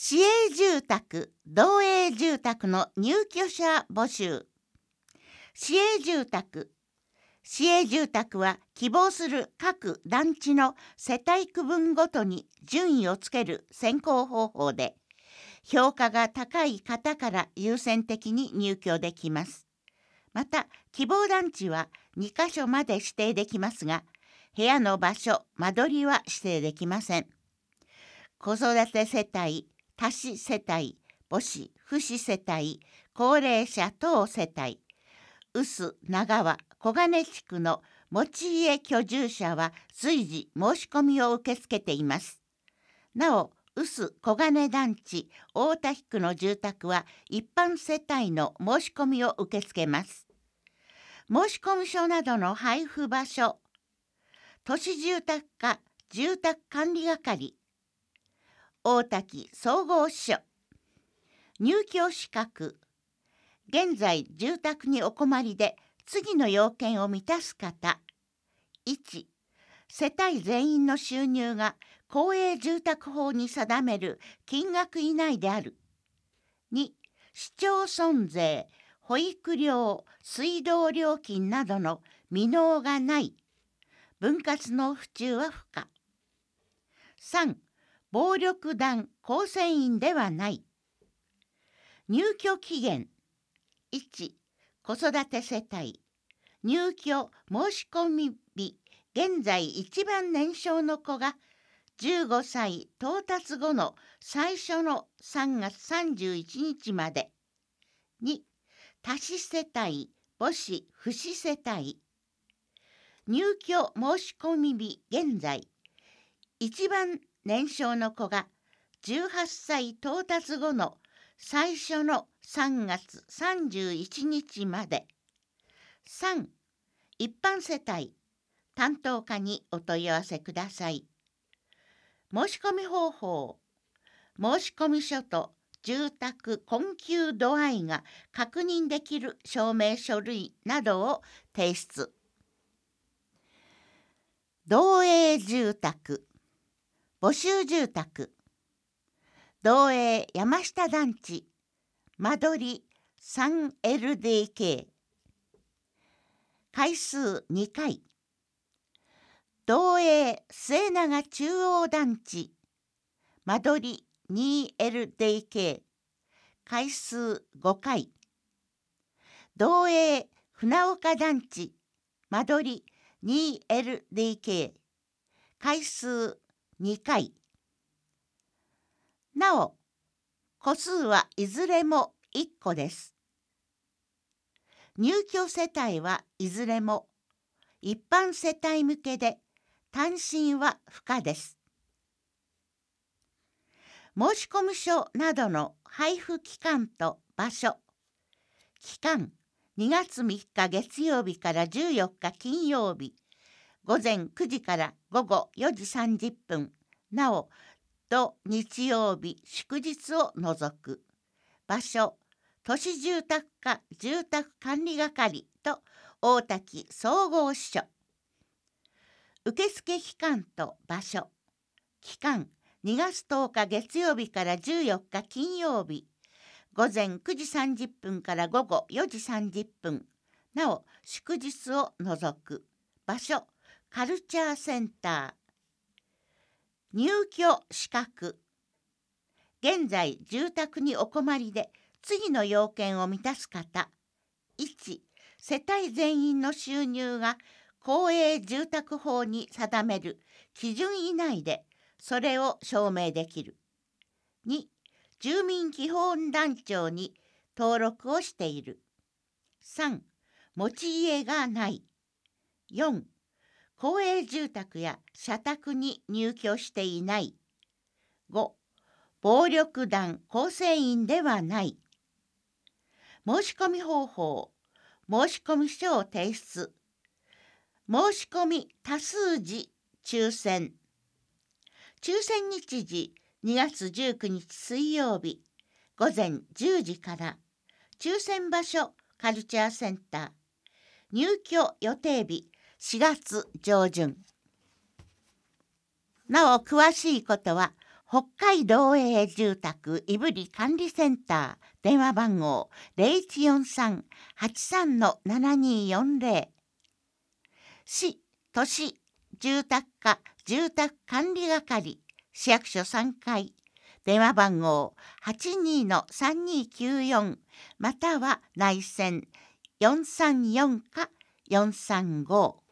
市営住宅、同営住宅の入居者募集。市営住宅。市営住宅は希望する各団地の世帯区分ごとに順位をつける選考方法で、評価が高い方から優先的に入居できます。また、希望団地は2カ所まで指定できますが、部屋の場所、間取りは指定できません。子育て世帯、多子世帯、母子、父子世帯、高齢者等世帯、臼長和小金地区の持ち家居住者は随時申し込みを受け付けています。なお、臼小金団地大田区の住宅は一般世帯の申し込みを受け付けます。申込書などの配布場所、都市住宅課住宅管理係、大田区総合支所、入居資格。現在住宅にお困りで次の要件を満たす方。1、世帯全員の収入が公営住宅法に定める金額以内である。2、市町村税、保育料、水道料金などの未納がない。分割の不中は不可。3、暴力団構成員ではない。入居期限。1、子育て世帯。入居申込日。現在一番年少の子が15歳到達後の最初の3月31日まで。2、多子世帯、母子、父子世帯。入居申込日現在、一番年少の子が18歳到達後の最初の3月31日まで。3、一般世帯、担当課にお問い合わせください。申し込み方法。申込書と住宅困窮度合いが確認できる証明書類などを提出。同営住宅。募集住宅。同営山下団地。間取り 3LDK。階数2回。同営末永中央団地。間取り 2LDK。階数5回。同営船岡団地。間取り 2LDK。階数2回。なお、戸数はいずれも1戸です。入居世帯はいずれも一般世帯向けで単身は不可です。申込書などの配布期間と場所。期間2月3日月曜日から14日金曜日、午前9時から午後4時30分。なお、土日曜日祝日を除く。場所、都市住宅課住宅管理係と大田区総合支所。受付期間と場所。期間2月10日月曜日から14日金曜日、午前9時30分から午後4時30分。なお、祝日を除く。場所、カルチャーセンター。入居資格。現在住宅にお困りで次の要件を満たす方。1、世帯全員の収入が公営住宅法に定める基準以内でそれを証明できる。2、住民基本台帳に登録をしている。3、持ち家がない。4、公営住宅や社宅に入居していない。5、暴力団構成員ではない。申込方法。申込書を提出。申し込み多数時抽選。抽選日時2月19日水曜日午前10時から。抽選場所カルチャーセンター。入居予定日4月上旬。なお詳しいことは北海道営住宅いぶり管理センター電話番号0143-83-7240市都市住宅課住宅管理係市役所3階電話番号82-3294または内線434か435